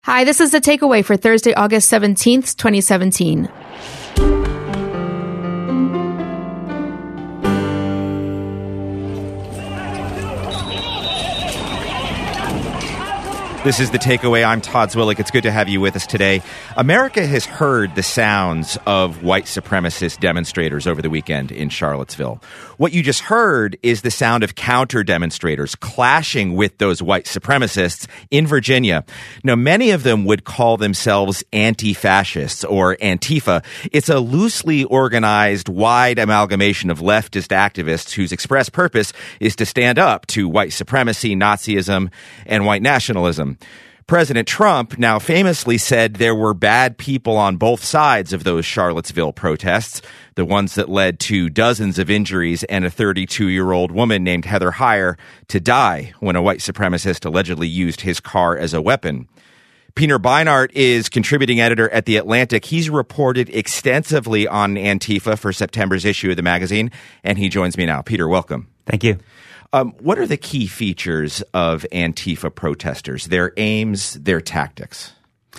Hi, this is The Takeaway for Thursday, August 17th, 2017. This is The Takeaway. I'm Todd Zwillich. It's good to have you with us today. America has heard the sounds of white supremacist demonstrators over the weekend in Charlottesville. What you just heard is the sound of counter-demonstrators clashing with those white supremacists in Virginia. Now, many of them would call themselves anti-fascists or Antifa. It's a loosely organized, wide amalgamation of leftist activists whose express purpose is to stand up to white supremacy, Nazism, and white nationalism. President Trump now famously said there were bad people on both sides of those Charlottesville protests, the ones that led to dozens of injuries and a 32-year-old woman named Heather Heyer to die when a white supremacist allegedly used his car as a weapon. Peter Beinart is contributing editor at The Atlantic. He's reported extensively on Antifa for September's issue of the magazine, and he joins me now. Peter, welcome. Thank you. What are the key features of Antifa protesters, their aims, their tactics?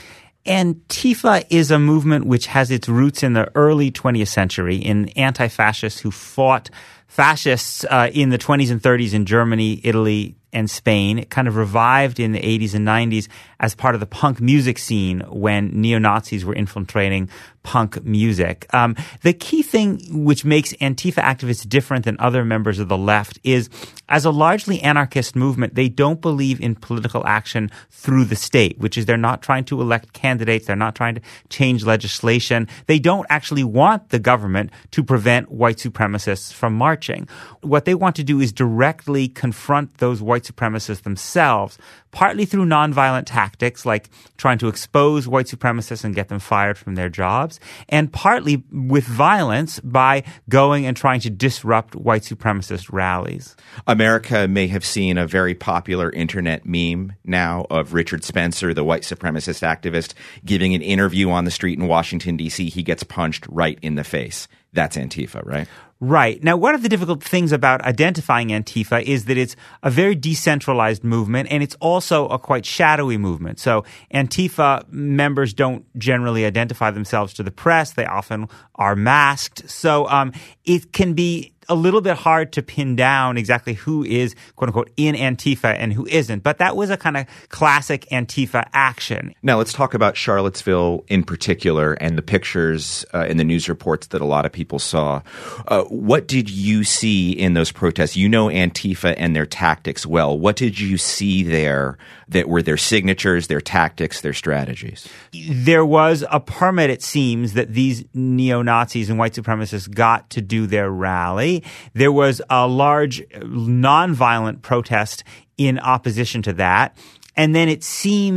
Antifa is a movement which has its roots in the early 20th century in anti-fascists who fought fascists in the 20s and 30s in Germany, Italy, and Spain. It kind of revived in the 80s and 90s as part of the punk music scene when neo-Nazis were infiltrating punk music. The key thing which makes Antifa activists different than other members of the left is, as a largely anarchist movement, they don't believe in political action through the state, which is they're not trying to elect candidates. They're not trying to change legislation. They don't actually want the government to prevent white supremacists from marching. What they want to do is directly confront those white supremacists themselves, partly through nonviolent tactics like trying to expose white supremacists and get them fired from their jobs, and partly with violence by going and trying to disrupt white supremacist rallies. America may have seen a very popular internet meme now of Richard Spencer, the white supremacist activist, giving an interview on the street in Washington, D.C. He gets punched right in the face. That's Antifa, right? Right. Now, one of the difficult things about identifying Antifa is that it's a very decentralized movement, and it's also a quite shadowy movement. So Antifa members don't generally identify themselves to the press. They often are masked. So it can be a little bit hard to pin down exactly who is, quote unquote, in Antifa and who isn't. But that was a kind of classic Antifa action. Now, let's talk about Charlottesville in particular and the pictures and the news reports that a lot of people saw. What did you see in those protests? You know Antifa and their tactics well. What did you see there that were their signatures, their tactics, their strategies? There was a permit, it seems, that these neo-Nazis and white supremacists got to do their rally. There was a large nonviolent protest in opposition to that. And then it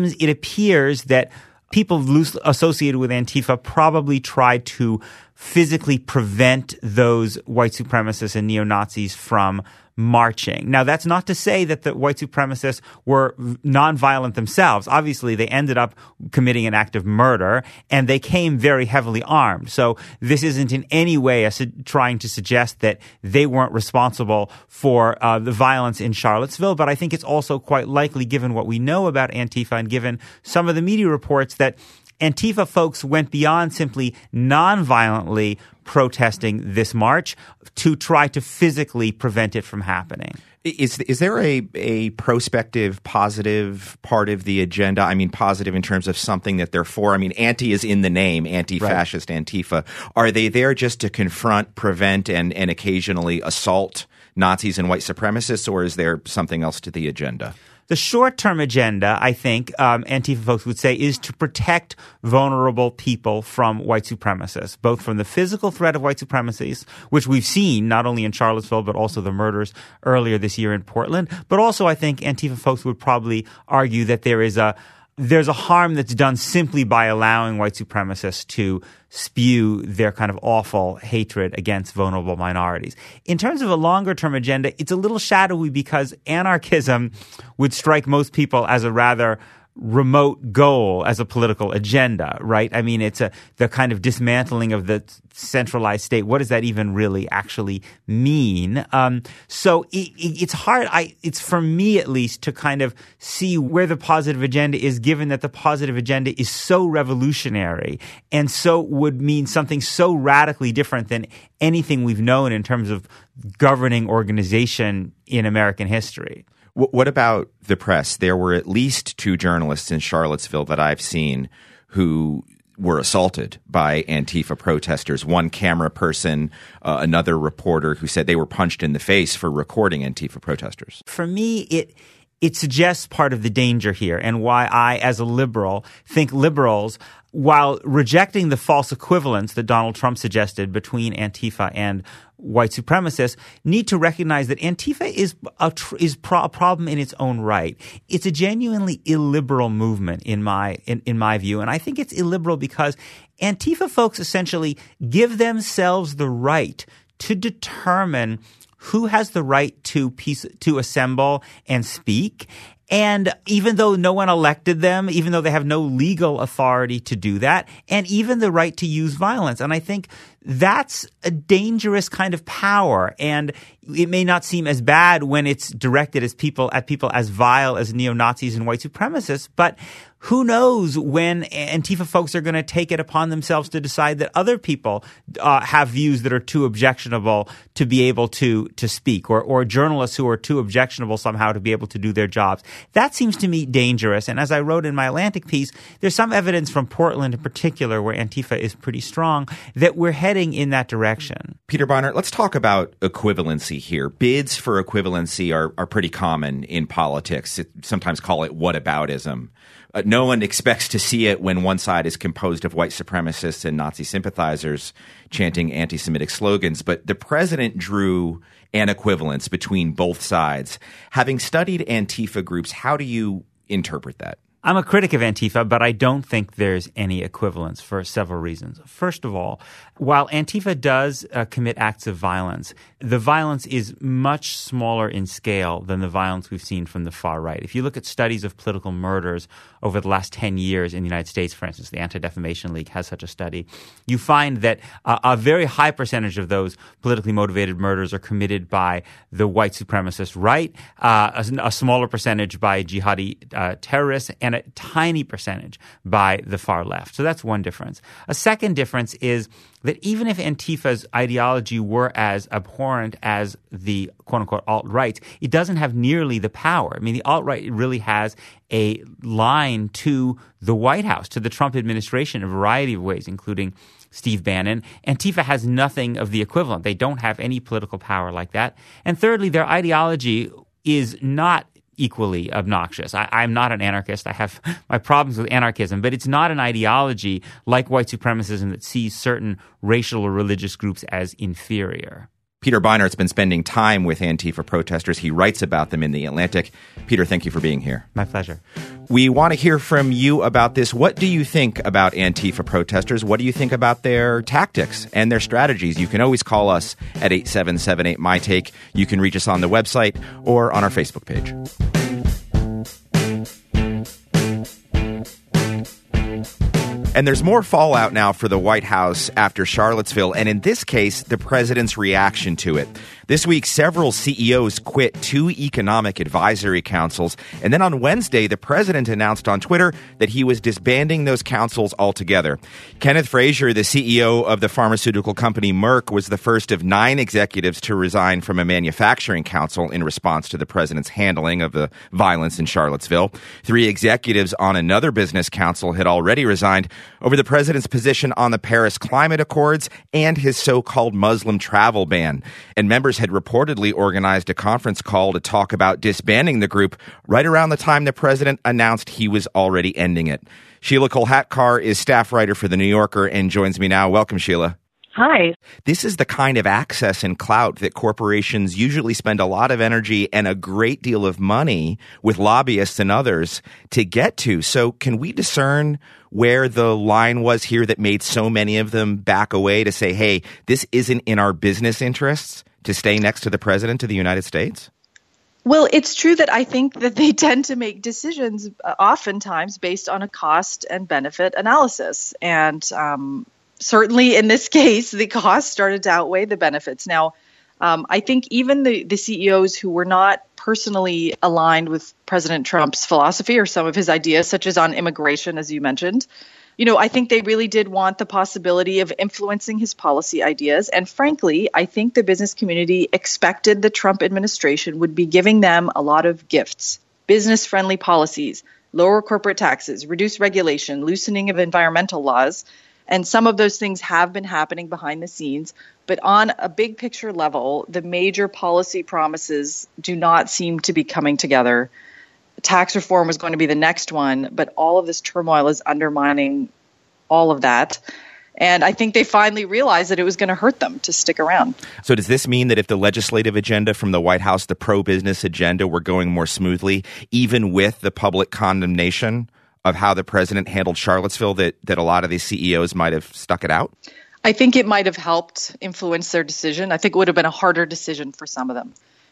appears that people loosely associated with Antifa probably tried to physically prevent those white supremacists and neo-Nazis from marching. Now, that's not to say that the white supremacists were nonviolent themselves. Obviously, they ended up committing an act of murder, and they came very heavily armed. So this isn't in any way trying to suggest that they weren't responsible for the violence in Charlottesville. But I think it's also quite likely, given what we know about Antifa and given some of the media reports, that Antifa folks went beyond simply nonviolently protesting this march to try to physically prevent it from happening. Is there a prospective, positive part of the agenda? I mean, positive in terms of something that they're for. I mean, anti is in the name, anti-fascist, right. Antifa. Are they there just to confront, prevent, and occasionally assault Nazis and white supremacists, or is there something else to the agenda? The short-term agenda, I think, Antifa folks would say, is to protect vulnerable people from white supremacists, both from the physical threat of white supremacists, which we've seen not only in Charlottesville, but also the murders earlier this year in Portland. But also, I think Antifa folks would probably argue that there's a harm that's done simply by allowing white supremacists to spew their kind of awful hatred against vulnerable minorities. In terms of a longer-term agenda, it's a little shadowy because anarchism would strike most people as a rather remote goal as a political agenda, right? I mean, it's the kind of dismantling of the centralized state. What does that even really actually mean? So it's hard. It's for me at least to kind of see where the positive agenda is, given that the positive agenda is so revolutionary and so would mean something so radically different than anything we've known in terms of governing organization in American history. What about the press? There were at least 2 journalists in Charlottesville that I've seen who were assaulted by Antifa protesters. One camera person, another reporter who said they were punched in the face for recording Antifa protesters. For me, it suggests part of the danger here and why I, as a liberal, think liberals, while rejecting the false equivalence that Donald Trump suggested between Antifa and white supremacists, need to recognize that Antifa is a problem in its own right. It's a genuinely illiberal movement in my view, and I think it's illiberal because Antifa folks essentially give themselves the right to determine who has the right to assemble and speak. And even though no one elected them, even though they have no legal authority to do that, and even the right to use violence. And I think that's a dangerous kind of power. And it may not seem as bad when it's directed at people as vile as neo-Nazis and white supremacists, but who knows when Antifa folks are going to take it upon themselves to decide that other people have views that are too objectionable to be able to speak, or journalists who are too objectionable somehow to be able to do their jobs. That seems to me dangerous. And as I wrote in my Atlantic piece, there's some evidence from Portland in particular, where Antifa is pretty strong, that we're heading in that direction. Peter Beinart, let's talk about equivalency here. Bids for equivalency are pretty common in politics. Sometimes call it whataboutism. No one expects to see it when one side is composed of white supremacists and Nazi sympathizers chanting anti-Semitic slogans. But the president drew an equivalence between both sides. Having studied Antifa groups, how do you interpret that? I'm a critic of Antifa, but I don't think there's any equivalence for several reasons. First of all, while Antifa does commit acts of violence, the violence is much smaller in scale than the violence we've seen from the far right. If you look at studies of political murders over the last 10 years in the United States, for instance, the Anti-Defamation League has such a study, you find that a very high percentage of those politically motivated murders are committed by the white supremacist right, a smaller percentage by jihadi terrorists, and a tiny percentage by the far left. So that's one difference. A second difference is that even if Antifa's ideology were as abhorrent as the quote-unquote alt-right, it doesn't have nearly the power. I mean, the alt-right really has a line to the White House, to the Trump administration in a variety of ways, including Steve Bannon. Antifa has nothing of the equivalent. They don't have any political power like that. And thirdly, their ideology is not equally obnoxious. I'm not an anarchist. I have my problems with anarchism, but it's not an ideology like white supremacism that sees certain racial or religious groups as inferior. Peter Beinart's been spending time with Antifa protesters. He writes about them in The Atlantic. Peter, thank you for being here. My pleasure. We want to hear from you about this. What do you think about Antifa protesters? What do you think about their tactics and their strategies? You can always call us at 877-8MyTake. You can reach us on the website or on our Facebook page. And there's more fallout now for the White House after Charlottesville, and in this case, the president's reaction to it. This week, several CEOs quit 2 economic advisory councils, and then on Wednesday, the president announced on Twitter that he was disbanding those councils altogether. Kenneth Frazier, the CEO of the pharmaceutical company Merck, was the first of 9 executives to resign from a manufacturing council in response to the president's handling of the violence in Charlottesville. 3 executives on another business council had already resigned over the president's position on the Paris Climate Accords and his so-called Muslim travel ban. And members had reportedly organized a conference call to talk about disbanding the group right around the time the president announced he was already ending it. Sheila Kolhatkar is staff writer for The New Yorker and joins me now. Welcome, Sheila. Hi. This is the kind of access and clout that corporations usually spend a lot of energy and a great deal of money with lobbyists and others to get to. So can we discern where the line was here that made so many of them back away to say, hey, this isn't in our business interests to stay next to the president of the United States? Well, it's true that I think that they tend to make decisions oftentimes based on a cost and benefit analysis. And certainly in this case, the costs started to outweigh the benefits. Now, I think even the CEOs who were not personally aligned with President Trump's philosophy or some of his ideas, such as on immigration, as you mentioned, I think they really did want the possibility of influencing his policy ideas. And frankly, I think the business community expected the Trump administration would be giving them a lot of gifts, business-friendly policies, lower corporate taxes, reduced regulation, loosening of environmental laws. And some of those things have been happening behind the scenes. But on a big picture level, the major policy promises do not seem to be coming together. Tax reform was going to be the next one, but all of this turmoil is undermining all of that. And I think they finally realized that it was going to hurt them to stick around. So does this mean that if the legislative agenda from the White House, the pro-business agenda, were going more smoothly, even with the public condemnation of how the president handled Charlottesville, that a lot of these CEOs might have stuck it out? I think it might have helped influence their decision. I think it would have been a harder decision for some of them.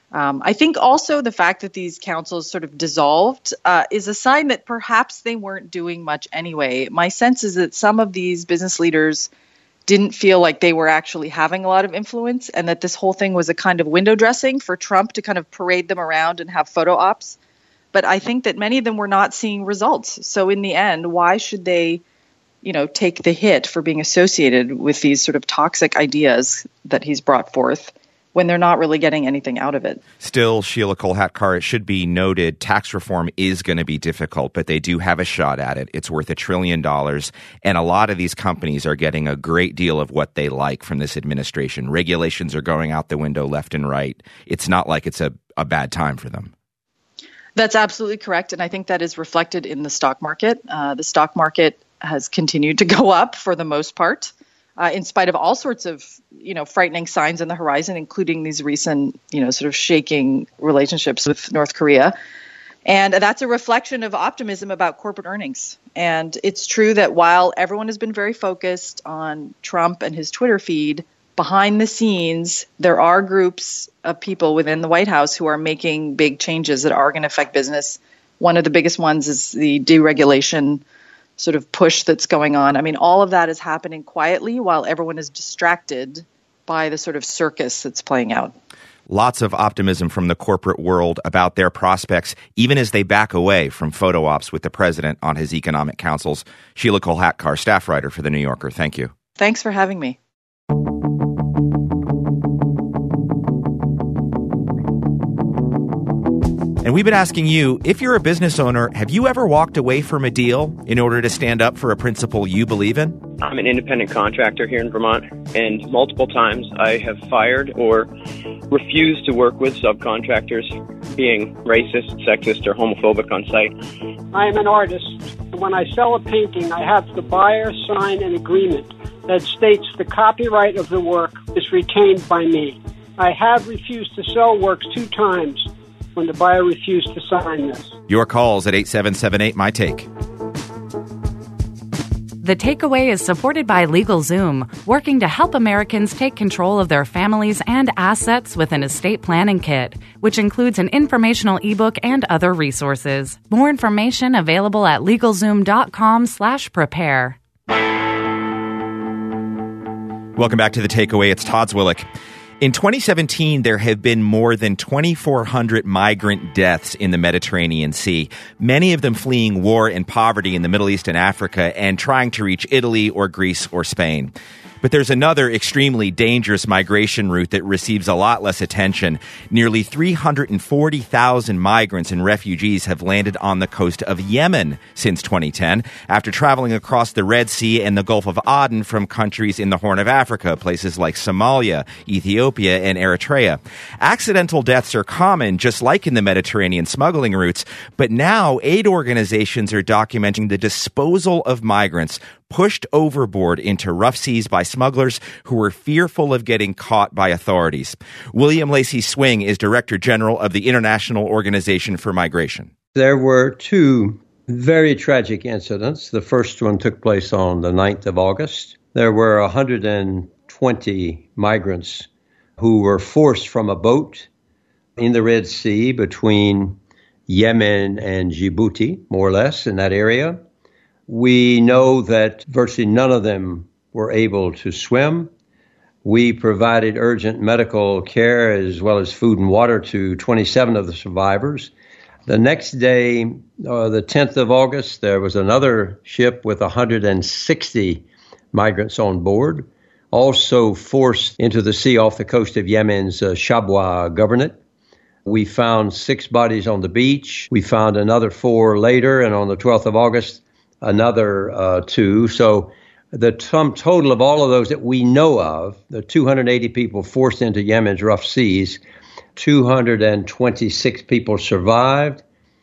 I think also the fact that these councils sort of dissolved is a sign that perhaps they weren't doing much anyway. My sense is that some of these business leaders didn't feel like they were actually having a lot of influence, and that this whole thing was a kind of window dressing for Trump to kind of parade them around and have photo ops. But I think that many of them were not seeing results. So in the end, why should they, take the hit for being associated with these sort of toxic ideas that he's brought forth when they're not really getting anything out of it? Still, Sheila Kolhatkar, it should be noted, tax reform is going to be difficult, but they do have a shot at it. It's worth $1 trillion, and a lot of these companies are getting a great deal of what they like from this administration. Regulations are going out the window left and right. It's not like it's a bad time for them. That's absolutely correct, and I think that is reflected in the stock market. The stock market has continued to go up for the most part, in spite of all sorts of, frightening signs on the horizon, including these recent, sort of shaking relationships with North Korea. And that's a reflection of optimism about corporate earnings. And it's true that while everyone has been very focused on Trump and his Twitter feed, behind the scenes, there are groups of people within the White House who are making big changes that are going to affect business. One of the biggest ones is the deregulation sort of push that's going on. I mean, all of that is happening quietly while everyone is distracted by the sort of circus that's playing out. Lots of optimism from the corporate world about their prospects, even as they back away from photo ops with the president on his economic councils. Sheila Kolhatkar, staff writer for The New Yorker. Thank you. Thanks for having me. And we've been asking you, if you're a business owner, have you ever walked away from a deal in order to stand up for a principle you believe in? I'm an independent contractor here in Vermont, and multiple times I have fired or refused to work with subcontractors being racist, sexist, or homophobic on site. I am an artist. When I sell a painting, I have the buyer sign an agreement that states the copyright of the work is retained by me. I have refused to sell works 2 times when the buyer refused to sign this. Your calls at 8778-MY-TAKE. The Takeaway is supported by LegalZoom, working to help Americans take control of their families and assets with an estate planning kit, which includes an informational ebook and other resources. More information available at LegalZoom.com/prepare. Welcome back to The Takeaway. It's Todd Zwillich. In 2017, there have been more than 2,400 migrant deaths in the Mediterranean Sea, many of them fleeing war and poverty in the Middle East and Africa and trying to reach Italy or Greece or Spain. But there's another extremely dangerous migration route that receives a lot less attention. Nearly 340,000 migrants and refugees have landed on the coast of Yemen since 2010, after traveling across the Red Sea and the Gulf of Aden from countries in the Horn of Africa, places like Somalia, Ethiopia, and Eritrea. Accidental deaths are common, just like in the Mediterranean smuggling routes, but now aid organizations are documenting the disposal of migrants pushed overboard into rough seas by smugglers who were fearful of getting caught by authorities. William Lacey Swing is Director General of the International Organization for Migration. There were 2 very tragic incidents. The first one took place on the 9th of August. There were 120 migrants who were forced from a boat in the Red Sea between Yemen and Djibouti, more or less, in that area. We know that virtually none of them were able to swim. We provided urgent medical care as well as food and water to 27 of the survivors. The next day, the 10th of August, there was another ship with 160 migrants on board, also forced into the sea off the coast of Yemen's Shabwa governorate. We found 6 bodies on the beach. We found another 4 later, and on the 12th of August, another 2. So the sum total of all of those that we know of, the 280 people forced into Yemen's rough seas, 226 people survived,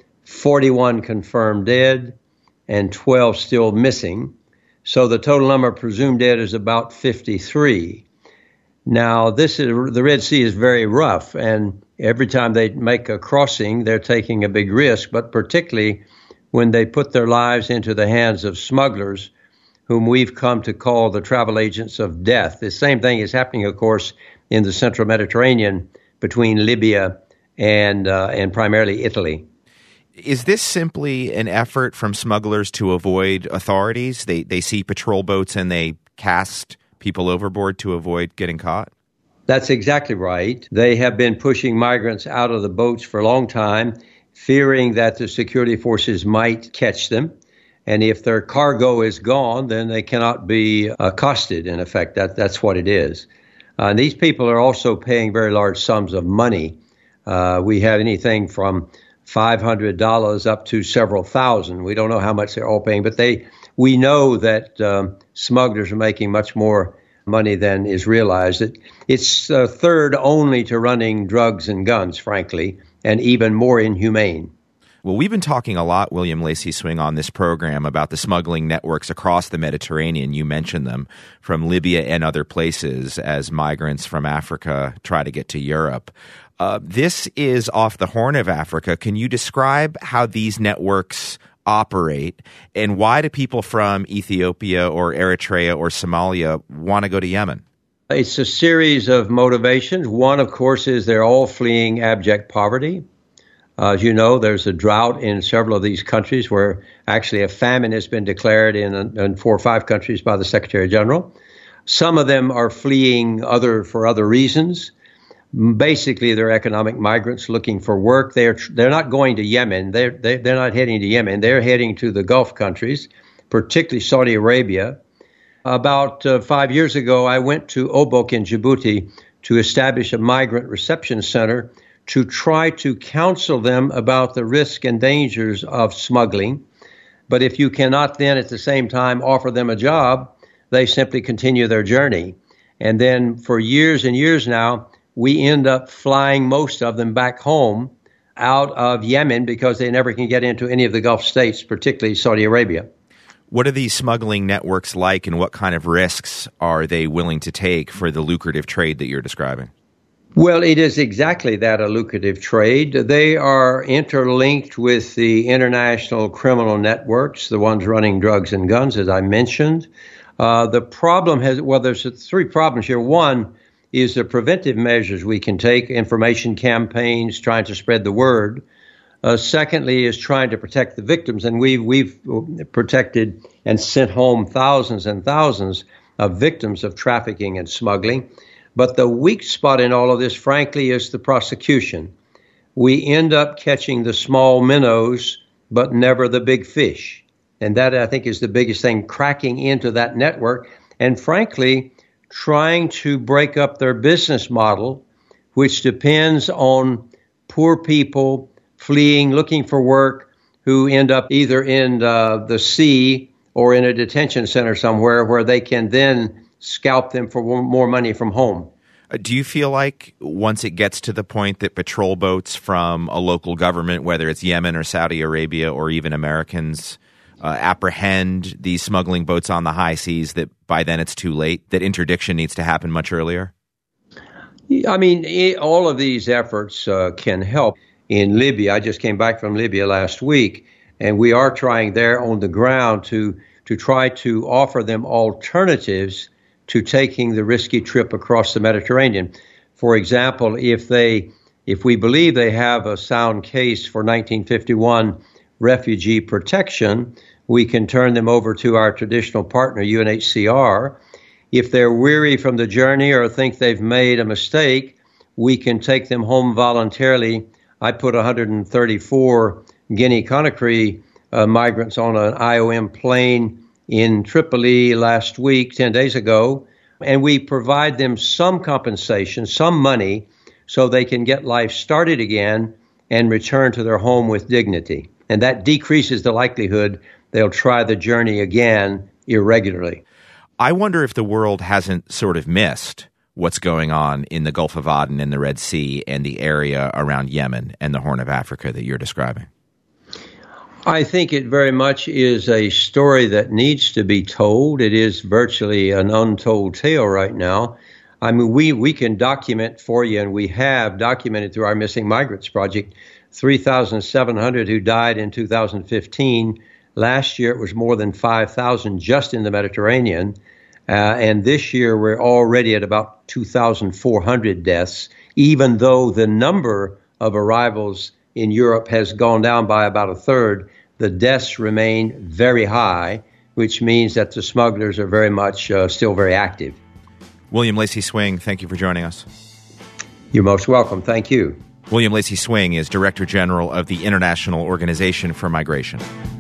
41 confirmed dead, and 12 still missing. So the total number of presumed dead is about 53. Now, the Red Sea is very rough, and every time they make a crossing, they're taking a big risk, but particularly when they put their lives into the hands of smugglers, whom we've come to call the travel agents of death. The same thing is happening, of course, in the central Mediterranean between Libya and primarily Italy. Is this simply an effort from smugglers to avoid authorities? They see patrol boats and they cast people overboard to avoid getting caught? That's exactly right. They have been pushing migrants out of the boats for a long time, fearing that the security forces might catch them. And if their cargo is gone, then they cannot be accosted, in effect. That's what it is. And these people are also paying very large sums of money. We have anything from $500 up to several thousand. We don't know how much they're all paying, but we know that smugglers are making much more money than is realized. It's third only to running drugs and guns, frankly, and even more inhumane. Well, we've been talking a lot, William Lacey Swing, on this program about the smuggling networks across the Mediterranean. You mentioned them, from Libya and other places, as migrants from Africa try to get to Europe. This is off the Horn of Africa. Can you describe how these networks operate, and why do people from Ethiopia or Eritrea or Somalia want to go to Yemen? It's a series of motivations. One, of course, is they're all fleeing abject poverty. As you know, there's a drought in several of these countries where actually a famine has been declared in 4 or 5 countries by the Secretary General. Some of them are fleeing for other reasons. Basically, they're economic migrants looking for work. They're not going to Yemen. They're not heading to Yemen. They're heading to the Gulf countries, particularly Saudi Arabia. About 5 years ago, I went to Obok in Djibouti to establish a migrant reception center to try to counsel them about the risk and dangers of smuggling. But if you cannot then at the same time offer them a job, they simply continue their journey. And then for years and years now, we end up flying most of them back home out of Yemen because they never can get into any of the Gulf states, particularly Saudi Arabia. What are these smuggling networks like, and what kind of risks are they willing to take for the lucrative trade that you're describing? Well, it is exactly that, a lucrative trade. They are interlinked with the international criminal networks, the ones running drugs and guns, as I mentioned. The problem there's 3 problems here. One is the preventive measures we can take, information campaigns, trying to spread the word. Secondly is trying to protect the victims, and we've protected and sent home thousands and thousands of victims of trafficking and smuggling. But the weak spot in all of this, frankly, is the prosecution. We end up catching the small minnows, but never the big fish. And that, I think, is the biggest thing, cracking into that network and, frankly, trying to break up their business model, which depends on poor people fleeing, looking for work, who end up either in the sea or in a detention center somewhere where they can then scalp them for more money from home. Do you feel like once it gets to the point that patrol boats from a local government, whether it's Yemen or Saudi Arabia or even Americans, apprehend these smuggling boats on the high seas, that by then it's too late, that interdiction needs to happen much earlier? I mean, all of these efforts can help. In Libya, I just came back from Libya last week, and we are trying there on the ground to try to offer them alternatives to taking the risky trip across the Mediterranean. For example, if they If we believe they have a sound case for 1951 refugee protection, we can turn them over to our traditional partner, UNHCR. If they're weary from the journey or think they've made a mistake, we can take them home voluntarily. I put 134 Guinea-Conakry migrants on an IOM plane in Tripoli last week, 10 days ago, and we provide them some compensation, some money, so they can get life started again and return to their home with dignity. And that decreases the likelihood they'll try the journey again irregularly. I wonder if the world hasn't sort of missed what's going on in the Gulf of Aden and the Red Sea and the area around Yemen and the Horn of Africa that you're describing. I think it very much is a story that needs to be told. It is virtually an untold tale right now. I mean, we can document for you, and we have documented through our Missing Migrants Project, 3,700 who died in 2015. Last year, it was more than 5,000 just in the Mediterranean. And this year, we're already at about 2,400 deaths, even though the number of arrivals in Europe has gone down by about a third. The deaths remain very high, which means that the smugglers are very much still very active. William Lacy Swing, thank you for joining us. You're most welcome. Thank you. William Lacy Swing is Director General of the International Organization for Migration.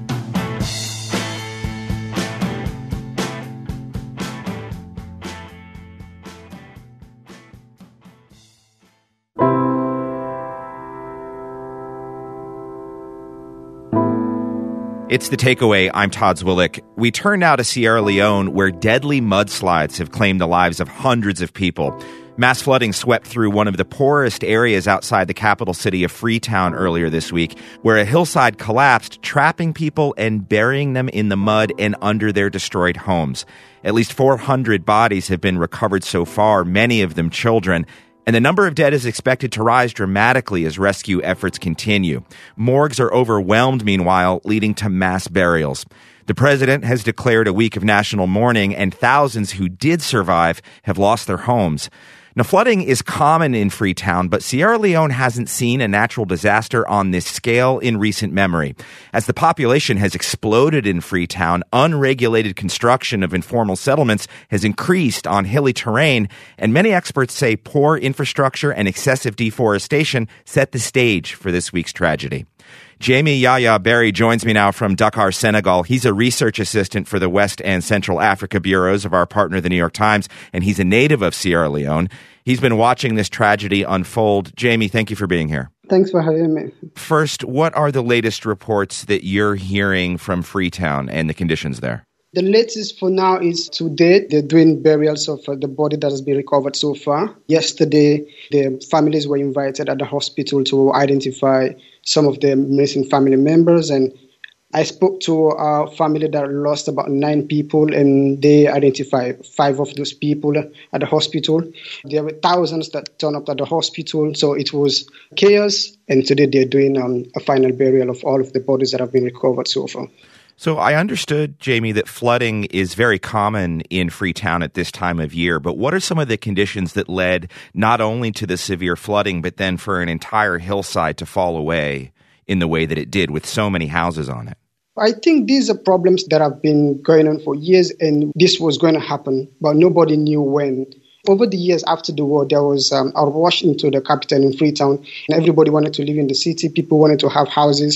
It's The Takeaway. I'm Todd Zwillich. We turn now to Sierra Leone, where deadly mudslides have claimed the lives of hundreds of people. Mass flooding swept through one of the poorest areas outside the capital city of Freetown earlier this week, where a hillside collapsed, trapping people and burying them in the mud and under their destroyed homes. At least 400 bodies have been recovered so far, many of them children. And the number of dead is expected to rise dramatically as rescue efforts continue. Morgues are overwhelmed, meanwhile, leading to mass burials. The president has declared a week of national mourning, and thousands who did survive have lost their homes. Now, flooding is common in Freetown, but Sierra Leone hasn't seen a natural disaster on this scale in recent memory. As the population has exploded in Freetown, unregulated construction of informal settlements has increased on hilly terrain, and many experts say poor infrastructure and excessive deforestation set the stage for this week's tragedy. Jamie Yaya Berry joins me now from Dakar, Senegal. He's a research assistant for the West and Central Africa bureaus of our partner, The New York Times, and he's a native of Sierra Leone. He's been watching this tragedy unfold. Jamie, thank you for being here. Thanks for having me. First, what are the latest reports that you're hearing from Freetown and the conditions there? The latest for now is today, they're doing burials of the body that has been recovered so far. Yesterday, the families were invited at the hospital to identify some of the missing family members. And I spoke to a family that lost about 9 people, and they identified 5 of those people at the hospital. There were thousands that turned up at the hospital, so it was chaos. And today they're doing a final burial of all of the bodies that have been recovered so far. So I understood, Jamie, that flooding is very common in Freetown at this time of year, but what are some of the conditions that led not only to the severe flooding, but then for an entire hillside to fall away in the way that it did with so many houses on it? I think these are problems that have been going on for years, and this was going to happen, but nobody knew when. Over the years after the war, there was a rush into the capital in Freetown, and everybody wanted to live in the city. People wanted to have houses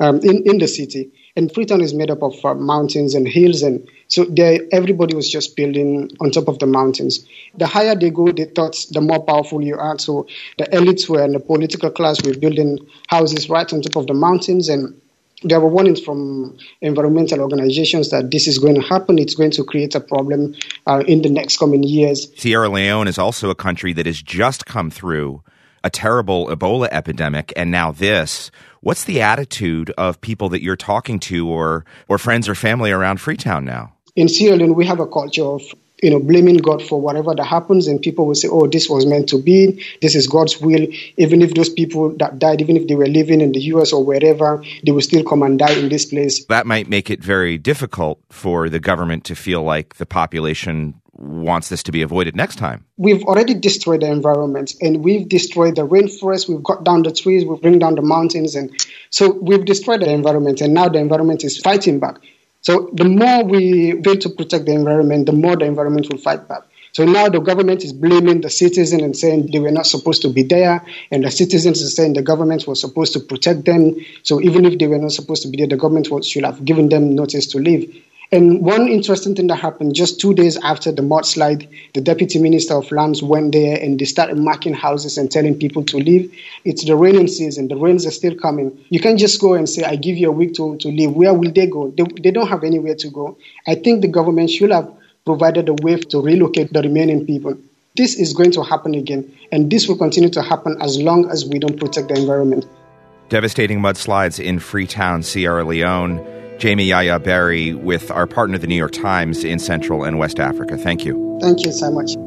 in the city. And Freetown is made up of mountains and hills, and so everybody was just building on top of the mountains. The higher they go, they thought the more powerful you are. So the elites were and the political class were building houses right on top of the mountains, and there were warnings from environmental organizations that this is going to happen. It's going to create a problem in the next coming years. Sierra Leone is also a country that has just come through a terrible Ebola epidemic, and now this. What's the attitude of people that you're talking to or friends or family around Freetown now? In Sierra Leone, we have a culture of blaming God for whatever that happens, and people will say, oh, this was meant to be, this is God's will. Even if those people that died, even if they were living in the US or wherever, they will still come and die in this place. That might make it very difficult for the government to feel like the population wants this to be avoided next time. We've already destroyed the environment, and we've destroyed the rainforest. We've cut down the trees. We've bring down the mountains. And so we've destroyed the environment, and now the environment is fighting back. So the more we fail to protect the environment, the more the environment will fight back. So now the government is blaming the citizens and saying they were not supposed to be there, and the citizens are saying the government was supposed to protect them. So even if they were not supposed to be there, the government should have given them notice to leave. And one interesting thing that happened just 2 days after the mudslide, the Deputy Minister of Lands went there and they started marking houses and telling people to leave. It's the raining season. The rains are still coming. You can't just go and say, I give you a week to leave. Where will they go? They don't have anywhere to go. I think the government should have provided a way to relocate the remaining people. This is going to happen again, and this will continue to happen as long as we don't protect the environment. Devastating mudslides in Freetown, Sierra Leone. Jamie Yaya Berry with our partner, the New York Times, in Central and West Africa. Thank you. Thank you so much.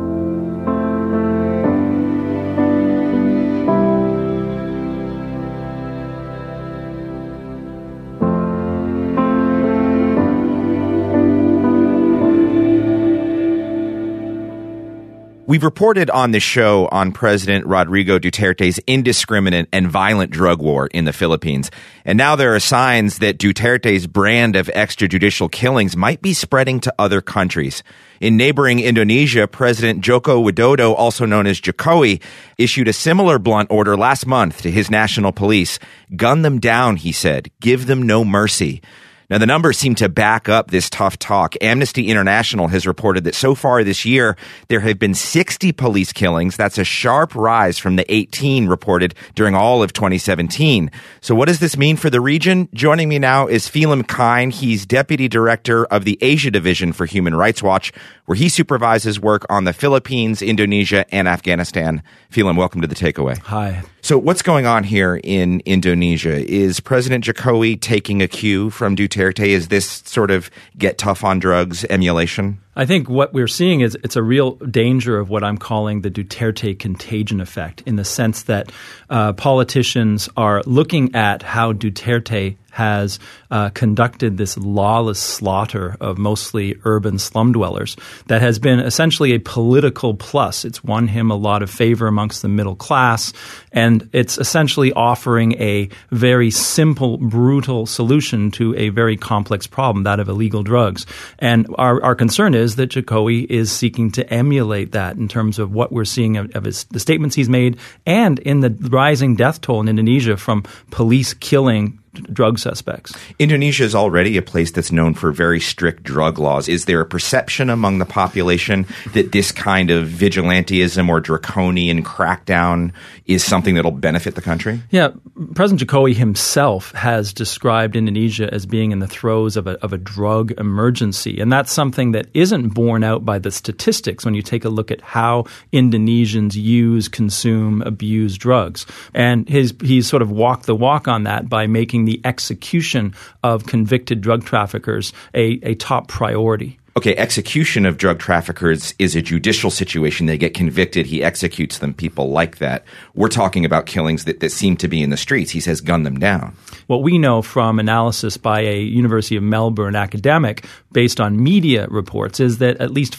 We've reported on this show on President Rodrigo Duterte's indiscriminate and violent drug war in the Philippines. And now there are signs that Duterte's brand of extrajudicial killings might be spreading to other countries. In neighboring Indonesia, President Joko Widodo, also known as Jokowi, issued a similar blunt order last month to his national police. Gun them down, he said. Give them no mercy. Now, the numbers seem to back up this tough talk. Amnesty International has reported that so far this year, there have been 60 police killings. That's a sharp rise from the 18 reported during all of 2017. So what does this mean for the region? Joining me now is Phelim Kine. He's Deputy Director of the Asia Division for Human Rights Watch, where he supervises work on the Philippines, Indonesia, and Afghanistan. Phelim, welcome to The Takeaway. Hi. So what's going on here in Indonesia? Is President Jokowi taking a cue from Duterte? Is this sort of get tough on drugs emulation? I think what we're seeing is it's a real danger of what I'm calling the Duterte contagion effect, in the sense that politicians are looking at how Duterte has conducted this lawless slaughter of mostly urban slum dwellers that has been essentially a political plus. It's won him a lot of favor amongst the middle class, and it's essentially offering a very simple, brutal solution to a very complex problem, that of illegal drugs. And our concern is that Jokowi is seeking to emulate that in terms of what we're seeing of the statements he's made, and in the rising death toll in Indonesia from police killing drug suspects. Indonesia is already a place that's known for very strict drug laws. Is there a perception among the population that this kind of vigilantism or draconian crackdown is something that'll benefit the country? Yeah. President Jokowi himself has described Indonesia as being in the throes of a drug emergency. And that's something that isn't borne out by the statistics when you take a look at how Indonesians use, consume, abuse drugs. And he's sort of walked the walk on that by making the execution of convicted drug traffickers a top priority. Okay, execution of drug traffickers is a judicial situation. They get convicted. He executes them. People like that. We're talking about killings that seem to be in the streets. He says gun them down. What we know from analysis by a University of Melbourne academic based on media reports is that at least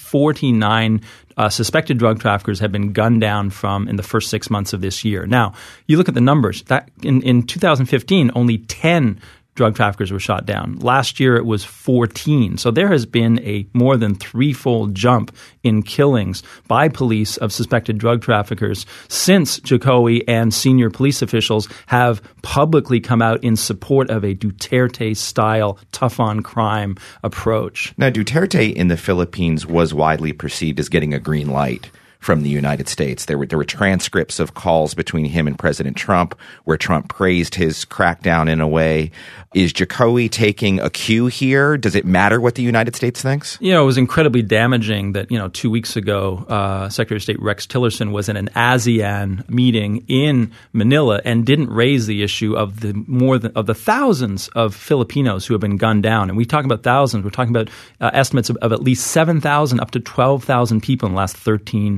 49 suspected drug traffickers have been gunned down in the first 6 months of this year. Now, you look at the numbers. That in 2015, only 10 drug traffickers were shot down. Last year, it was 14. So there has been a more than threefold jump in killings by police of suspected drug traffickers since Jokowi and senior police officials have publicly come out in support of a Duterte-style tough-on-crime approach. Now, Duterte in the Philippines was widely perceived as getting a green light from the United States. There were transcripts of calls between him and President Trump where Trump praised his crackdown in a way. Is Jokowi taking a cue here? Does it matter what the United States thinks? It was incredibly damaging that, 2 weeks ago, Secretary of State Rex Tillerson was in an ASEAN meeting in Manila and didn't raise the issue of the thousands of Filipinos who have been gunned down. And we talk about thousands. We're talking about estimates of at least 7,000 up to 12,000 people in the last 13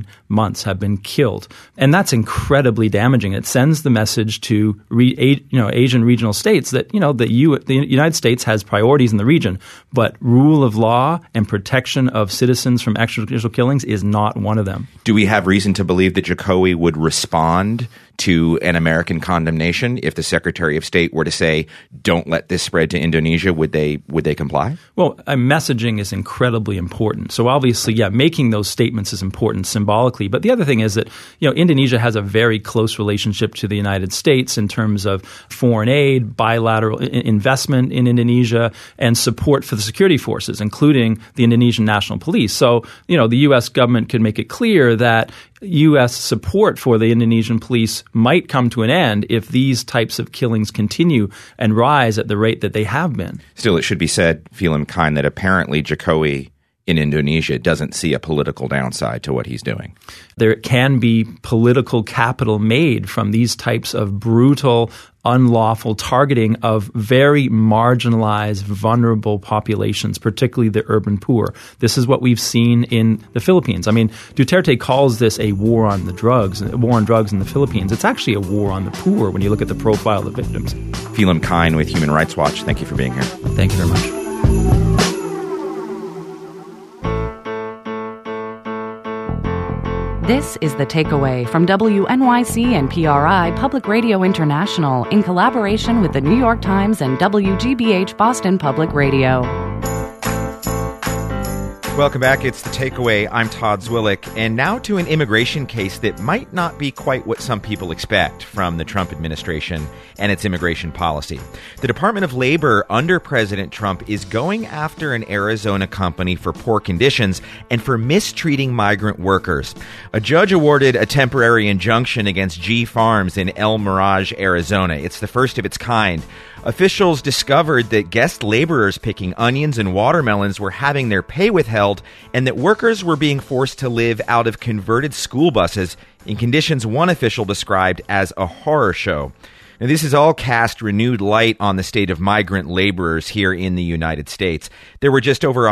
months have been killed. And that's incredibly damaging. It sends the message to Asian regional states that, the United States has priorities in the region, but rule of law and protection of citizens from extrajudicial killings is not one of them. Do we have reason to believe that Jokowi would respond to an American condemnation if the Secretary of State were to say, don't let this spread to Indonesia? Would they comply? Well, messaging is incredibly important. So obviously, making those statements is important symbolically. But the other thing is that, Indonesia has a very close relationship to the United States in terms of foreign aid, bilateral investment in Indonesia, and support for the security forces, including the Indonesian National Police. So, the U.S. government could make it clear that U.S. support for the Indonesian police might come to an end if these types of killings continue and rise at the rate that they have been. Still, it should be said, Phelim Kine, that apparently Jokowi in Indonesia doesn't see a political downside to what he's doing. There can be political capital made from these types of brutal, unlawful targeting of very marginalized, vulnerable populations, particularly the urban poor. This is what we've seen in the Philippines. I mean, Duterte calls this a war on drugs in the Philippines. It's actually a war on the poor when you look at the profile of the victims. Phelim Kine with Human Rights Watch, thank you for being here. Thank you very much. This is The Takeaway from WNYC and PRI Public Radio International in collaboration with the New York Times and WGBH Boston Public Radio. Welcome back. It's The Takeaway. I'm Todd Zwillich. And now to an immigration case that might not be quite what some people expect from the Trump administration and its immigration policy. The Department of Labor under President Trump is going after an Arizona company for poor conditions and for mistreating migrant workers. A judge awarded a temporary injunction against G Farms in El Mirage, Arizona. It's the first of its kind. Officials discovered that guest laborers picking onions and watermelons were having their pay withheld and that workers were being forced to live out of converted school buses in conditions one official described as a horror show. Now, this has all cast renewed light on the state of migrant laborers here in the United States. There were just over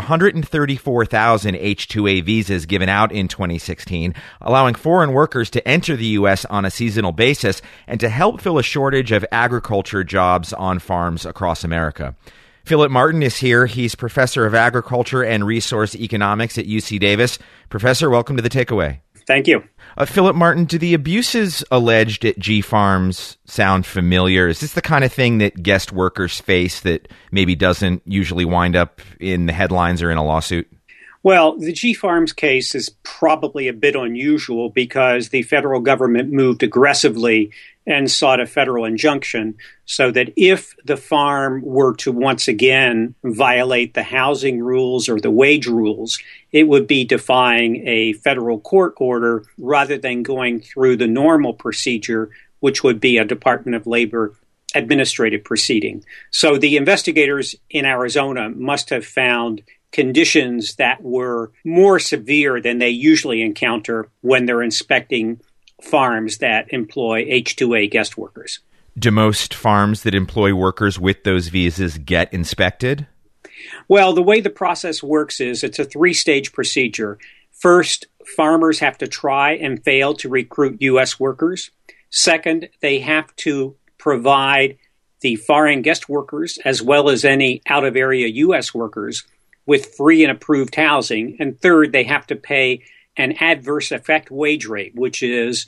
134,000 H-2A visas given out in 2016, allowing foreign workers to enter the U.S. on a seasonal basis and to help fill a shortage of agriculture jobs on farms across America. Philip Martin is here. He's professor of agriculture and resource economics at UC Davis. Professor, welcome to The Takeaway. Thank you. Philip Martin, do the abuses alleged at G Farms sound familiar? Is this the kind of thing that guest workers face that maybe doesn't usually wind up in the headlines or in a lawsuit? Well, the G Farms case is probably a bit unusual because the federal government moved aggressively and sought a federal injunction so that if the farm were to once again violate the housing rules or the wage rules, it would be defying a federal court order rather than going through the normal procedure, which would be a Department of Labor administrative proceeding. So the investigators in Arizona must have found conditions that were more severe than they usually encounter when they're inspecting farms that employ H-2A guest workers. Do most farms that employ workers with those visas get inspected? Well, the way the process works is it's a three-stage procedure. First, farmers have to try and fail to recruit U.S. workers. Second, they have to provide the foreign guest workers as well as any out-of-area U.S. workers with free and approved housing. And third, they have to pay an adverse effect wage rate, which is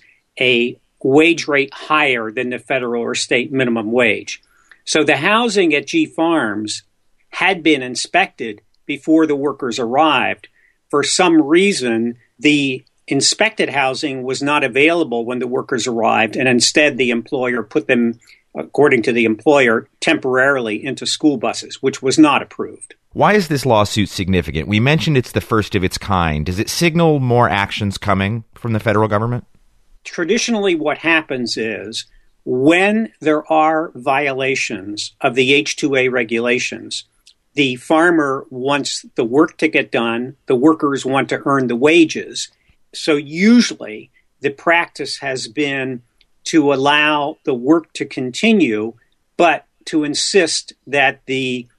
a wage rate higher than the federal or state minimum wage. So the housing at G Farms had been inspected before the workers arrived. For some reason, the inspected housing was not available when the workers arrived, and instead the employer put them, according to the employer, temporarily into school buses, which was not approved. Why is this lawsuit significant? We mentioned it's the first of its kind. Does it signal more actions coming from the federal government? Traditionally, what happens is when there are violations of the H-2A regulations, the farmer wants the work to get done, the workers want to earn the wages. So usually the practice has been to allow the work to continue, but to insist that the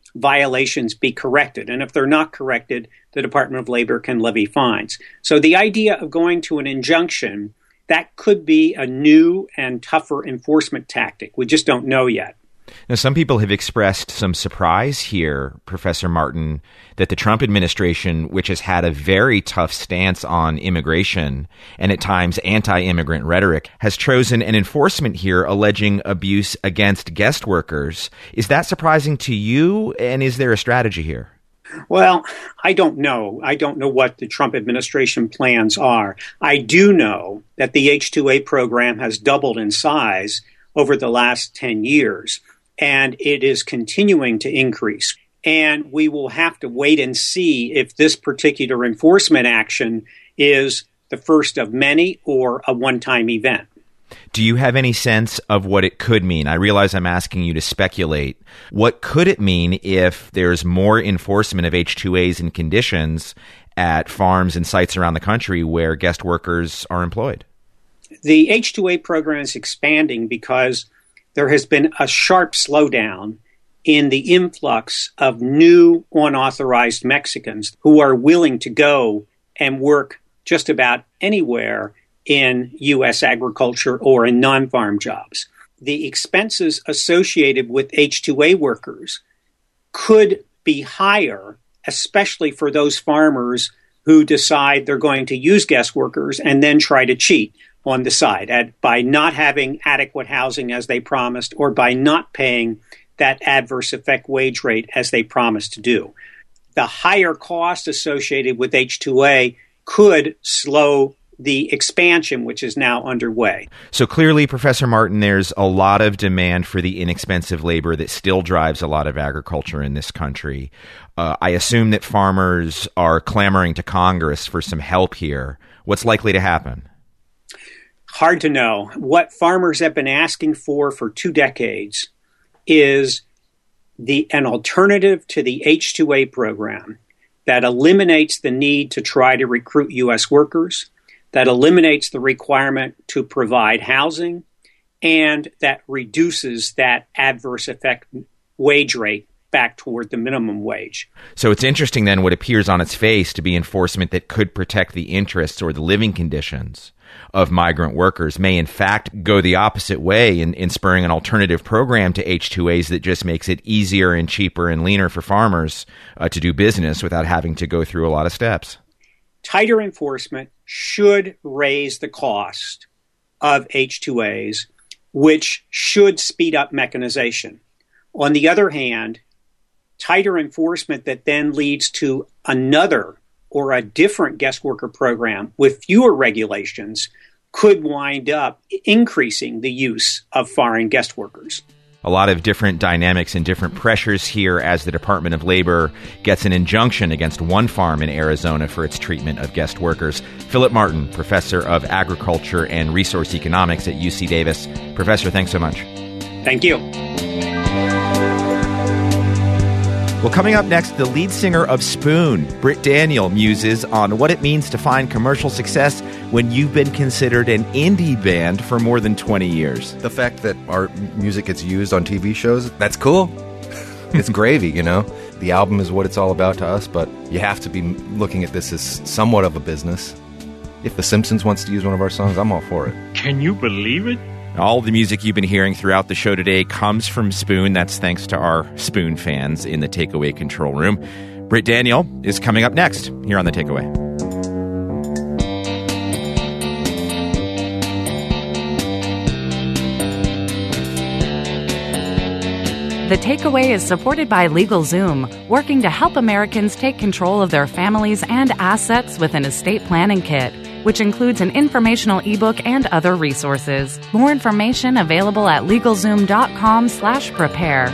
violations be corrected. And if they're not corrected, the Department of Labor can levy fines. So the idea of going to an injunction, that could be a new and tougher enforcement tactic. We just don't know yet. Now, some people have expressed some surprise here, Professor Martin, that the Trump administration, which has had a very tough stance on immigration and at times anti-immigrant rhetoric, has chosen an enforcement here alleging abuse against guest workers. Is that surprising to you, and is there a strategy here? Well, I don't know. I don't know what the Trump administration plans are. I do know that the H-2A program has doubled in size over the last 10 years. And it is continuing to increase. And we will have to wait and see if this particular enforcement action is the first of many or a one-time event. Do you have any sense of what it could mean? I realize I'm asking you to speculate. What could it mean if there's more enforcement of H-2As and conditions at farms and sites around the country where guest workers are employed? The H-2A program is expanding because there has been a sharp slowdown in the influx of new unauthorized Mexicans who are willing to go and work just about anywhere in U.S. agriculture or in non-farm jobs. The expenses associated with H-2A workers could be higher, especially for those farmers who decide they're going to use guest workers and then try to cheat on the side by not having adequate housing as they promised or by not paying that adverse effect wage rate as they promised to do. The higher cost associated with H-2A could slow the expansion, which is now underway. So clearly, Professor Martin, there's a lot of demand for the inexpensive labor that still drives a lot of agriculture in this country. I assume that farmers are clamoring to Congress for some help here. What's likely to happen? Hard to know. What farmers have been asking for 2 decades is an alternative to the H-2A program that eliminates the need to try to recruit U.S. workers, that eliminates the requirement to provide housing, and that reduces that adverse effect wage rate back toward the minimum wage. So it's interesting then what appears on its face to be enforcement that could protect the interests or the living conditions of migrant workers may in fact go the opposite way in spurring an alternative program to H-2As that just makes it easier and cheaper and leaner for farmers to do business without having to go through a lot of steps. Tighter enforcement should raise the cost of H-2As, which should speed up mechanization. On the other hand, tighter enforcement that then leads to another or a different guest worker program with fewer regulations could wind up increasing the use of foreign guest workers. A lot of different dynamics and different pressures here as the Department of Labor gets an injunction against one farm in Arizona for its treatment of guest workers. Philip Martin, professor of agriculture and resource economics at UC Davis. Professor, thanks so much. Thank you. Well, coming up next, the lead singer of Spoon, Britt Daniel, muses on what it means to find commercial success when you've been considered an indie band for more than 20 years. The fact that our music gets used on TV shows, that's cool. It's gravy, you know? The album is what it's all about to us, but you have to be looking at this as somewhat of a business. If The Simpsons wants to use one of our songs, I'm all for it. Can you believe it? All the music you've been hearing throughout the show today comes from Spoon. That's thanks to our Spoon fans in the Takeaway Control Room. Britt Daniel is coming up next here on The Takeaway. The Takeaway is supported by LegalZoom, working to help Americans take control of their families and assets with an estate planning kit, which includes an informational ebook and other resources. More information available at LegalZoom.com/prepare.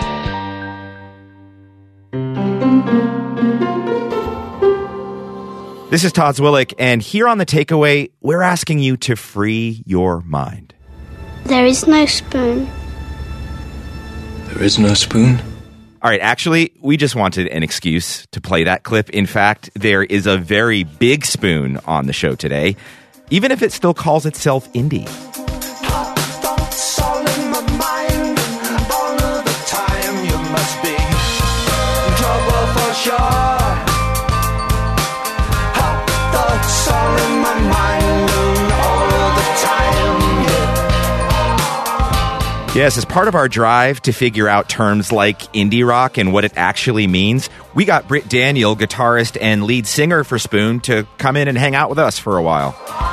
This is Todd Zwillich, and here on The Takeaway, we're asking you to free your mind. There is no spoon. There is no spoon? All right, actually, we just wanted an excuse to play that clip. In fact, there is a very big spoon on the show today, even if it still calls itself indie. Yes, as part of our drive to figure out terms like indie rock and what it actually means, we got Britt Daniel, guitarist and lead singer for Spoon, to come in and hang out with us for a while.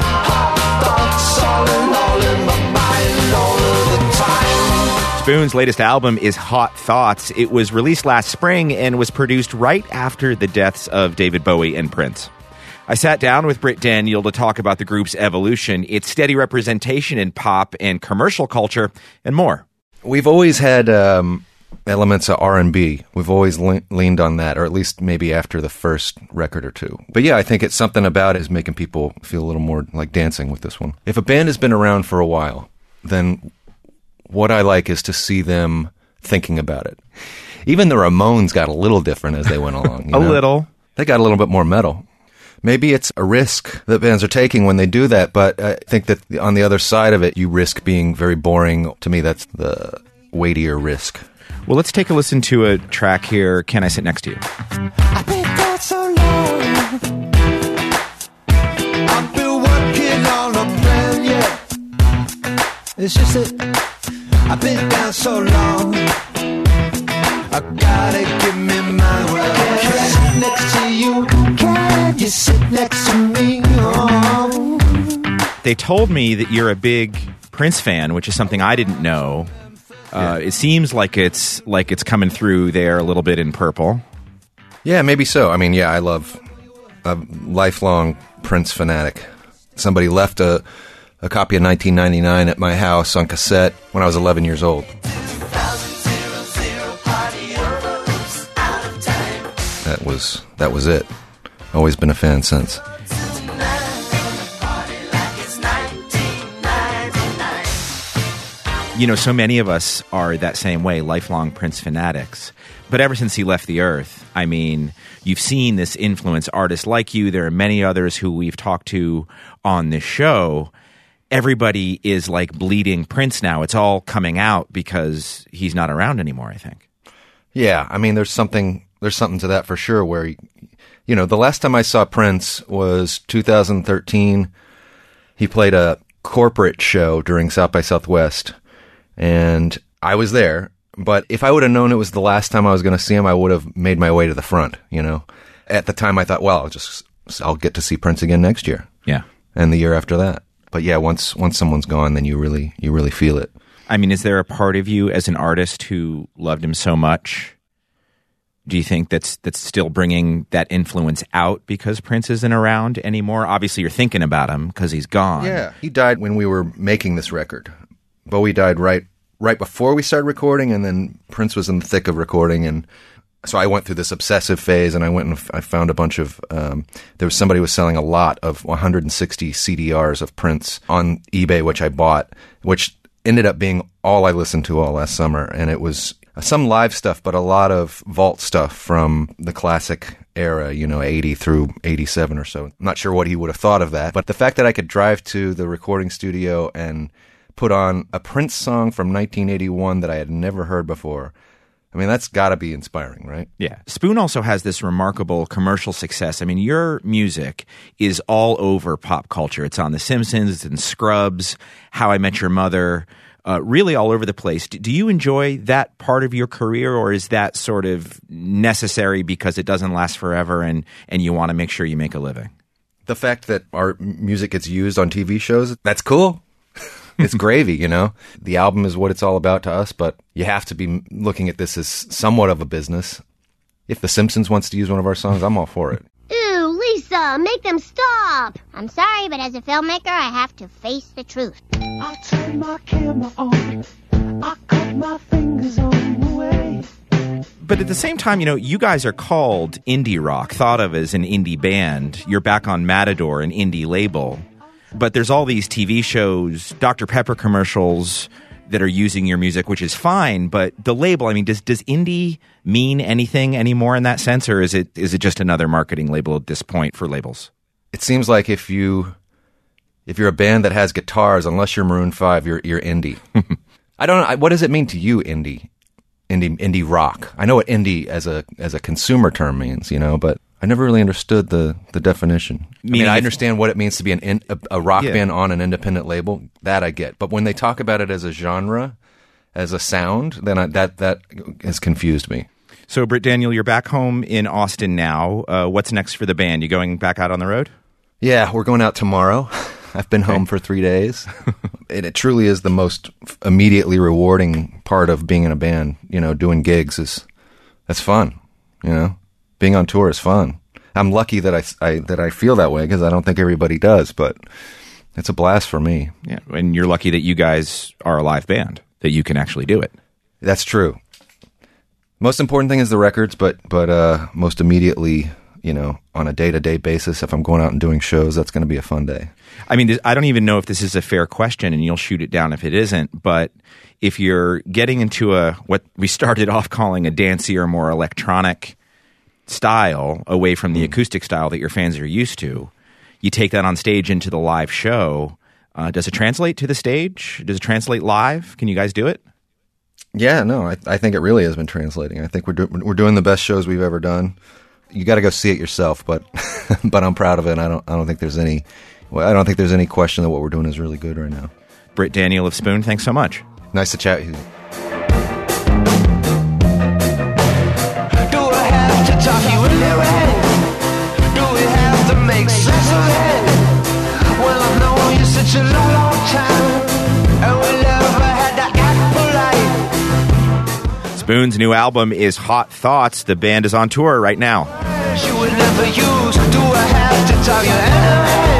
Spoon's latest album is Hot Thoughts. It was released last spring and was produced right after the deaths of David Bowie and Prince. I sat down with Britt Daniel to talk about the group's evolution, its steady representation in pop and commercial culture, and more. We've always had elements of R&B. We've always leaned on that, or at least maybe after the first record or two. But yeah, I think it's something about it is making people feel a little more like dancing with this one. If a band has been around for a while, then what I like is to see them thinking about it. Even the Ramones got a little different as they went along. A little. They got a little bit more metal. Maybe it's a risk that bands are taking when they do that, but I think that on the other side of it, you risk being very boring. To me, that's the weightier risk. Well, let's take a listen to a track here, Can I Sit Next to You? I've been down so long. I've been working on a plan, yeah. It's just that I've been down so long. I gotta give me my word. Can I sit next to you? Can you sit next to me? Oh. They told me that you're a big Prince fan, which is something I didn't know. It seems like it's coming through there a little bit in Purple. Yeah, maybe so. I mean, yeah, I love a lifelong Prince fanatic. Somebody left a copy of 1999 at my house on cassette when I was 11 years old. That was it. Always been a fan since. You know, so many of us are that same way, lifelong Prince fanatics. But ever since he left the earth, I mean, you've seen this influence artists like you. There are many others who we've talked to on this show. Everybody is like bleeding Prince now. It's all coming out because he's not around anymore, I think. Yeah, I mean, there's something to that for sure where, you know, the last time I saw Prince was 2013. He played a corporate show during South by Southwest, and I was there. But if I would have known it was the last time I was going to see him, I would have made my way to the front, you know. At the time, I thought, well, I'll get to see Prince again next year. Yeah. And the year after that. But yeah, once someone's gone, then you really feel it. I mean, is there a part of you as an artist who loved him so much? Do you think that's still bringing that influence out because Prince isn't around anymore? Obviously, you're thinking about him because he's gone. Yeah, he died when we were making this record. Bowie died right before we started recording, and then Prince was in the thick of recording, and so I went through this obsessive phase, and I went and I found a bunch of, there was somebody who was selling a lot of 160 CDRs of Prince on eBay, which I bought, which ended up being all I listened to all last summer, and it was some live stuff, but a lot of vault stuff from the classic era, you know, 80 through 87 or so. I'm not sure what he would have thought of that, but the fact that I could drive to the recording studio and put on a Prince song from 1981 that I had never heard before, I mean, that's got to be inspiring, right? Yeah. Spoon also has this remarkable commercial success. I mean, your music is all over pop culture. It's on The Simpsons, it's in Scrubs, How I Met Your Mother, really all over the place. Do you enjoy that part of your career, or is that sort of necessary because it doesn't last forever and you want to make sure you make a living? The fact that our music gets used on TV shows, that's cool. It's gravy, you know? The album is what it's all about to us, but you have to be looking at this as somewhat of a business. If The Simpsons wants to use one of our songs, I'm all for it. Ew, Lisa, make them stop. I'm sorry, but as a filmmaker, I have to face the truth. I turn my camera on. I cut my fingers on the way. But at the same time, you know, you guys are called indie rock, thought of as an indie band. You're back on Matador, an indie label. But there's all these TV shows, Dr. Pepper commercials that are using your music, which is fine. But the label, I mean, does indie mean anything anymore in that sense? Or is it just another marketing label at this point for labels? It seems like if you're a band that has guitars, unless you're Maroon 5, you're indie. I don't know. What does it mean to you, indie rock? I know what indie as a consumer term means, you know, but I never really understood the definition. I mean, I understand what it means to be a rock band on an independent label. That I get. But when they talk about it as a genre, as a sound, then that has confused me. So, Britt Daniel, you're back home in Austin now. What's next for the band? You going back out on the road? Yeah, we're going out tomorrow. I've been home for 3 days. It truly is the most immediately rewarding part of being in a band. Doing gigs that's fun. Being on tour is fun. I'm lucky that I feel that way because I don't think everybody does, but it's a blast for me. Yeah, and you're lucky that you guys are a live band, that you can actually do it. That's true. Most important thing is the records, but most immediately, on a day-to-day basis, if I'm going out and doing shows, that's going to be a fun day. I mean, I don't even know if this is a fair question, and you'll shoot it down if it isn't, but if you're getting into what we started off calling a dancier, more electronic style, away from the acoustic style that your fans are used to, you take that on stage into the live show. Does it translate to the stage? Does it translate live? Can you guys do it? Yeah, no, I think it really has been translating. I think we're doing the best shows we've ever done. You got to go see it yourself, but I'm proud of it. I don't think there's any question that what we're doing is really good right now. Britt Daniel of Spoon, thanks so much. Nice to chat with you. Do I have to talk you into it? Do we have to make sense of it? Well, I've known you such a long time, and we never had to act polite. Spoon's new album is Hot Thoughts. The band is on tour right now. You would never use. Do I have to talk you into it?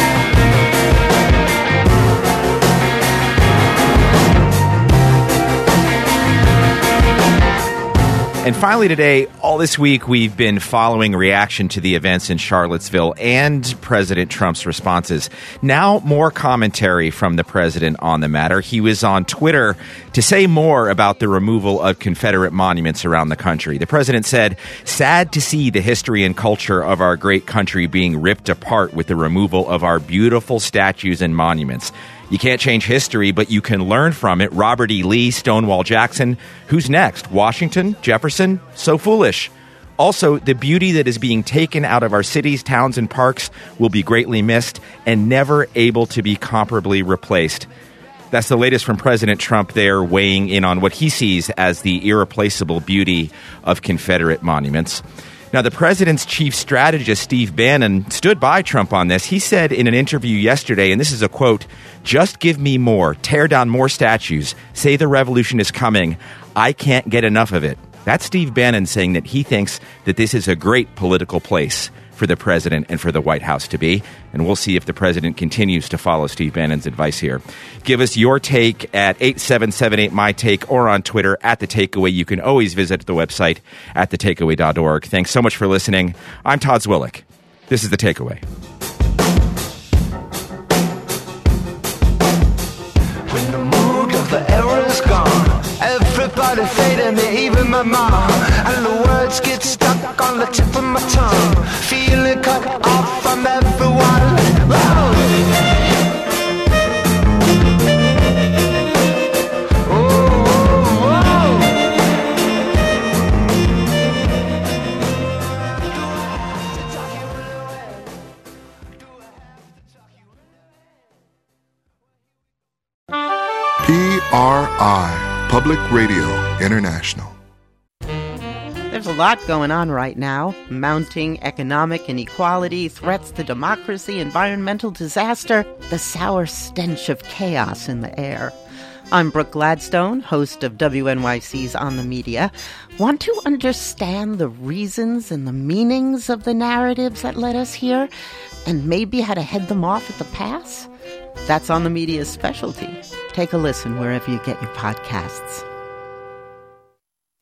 And finally today, all this week, we've been following reaction to the events in Charlottesville and President Trump's responses. Now, more commentary from the president on the matter. He was on Twitter to say more about the removal of Confederate monuments around the country. The president said, "Sad to see the history and culture of our great country being ripped apart with the removal of our beautiful statues and monuments. You can't change history, but you can learn from it. Robert E. Lee, Stonewall Jackson. Who's next? Washington? Jefferson? So foolish. Also, the beauty that is being taken out of our cities, towns, and parks will be greatly missed and never able to be comparably replaced." That's the latest from President Trump there, weighing in on what he sees as the irreplaceable beauty of Confederate monuments. Now, the president's chief strategist, Steve Bannon, stood by Trump on this. He said in an interview yesterday, and this is a quote, "Just give me more, tear down more statues, say the revolution is coming. I can't get enough of it." That's Steve Bannon saying that he thinks that this is a great political place for the president and for the White House to be. And we'll see if the president continues to follow Steve Bannon's advice here. Give us your take at 8778MyTake or on Twitter at The Takeaway. You can always visit the website at thetakeaway.org. Thanks so much for listening. I'm Todd Zwillich. This is The Takeaway. When the mood of the era is gone, everybody fading me, even my mom, and the words get stuck on the tip of my tongue, feeling cut off from everyone. Whoa. PRI, Public Radio International. There's a lot going on right now. Mounting economic inequality, threats to democracy, environmental disaster, the sour stench of chaos in the air. I'm Brooke Gladstone, host of WNYC's On the Media. Want to understand the reasons and the meanings of the narratives that led us here, and maybe how to head them off at the pass? That's On the Media's specialty. Take a listen wherever you get your podcasts.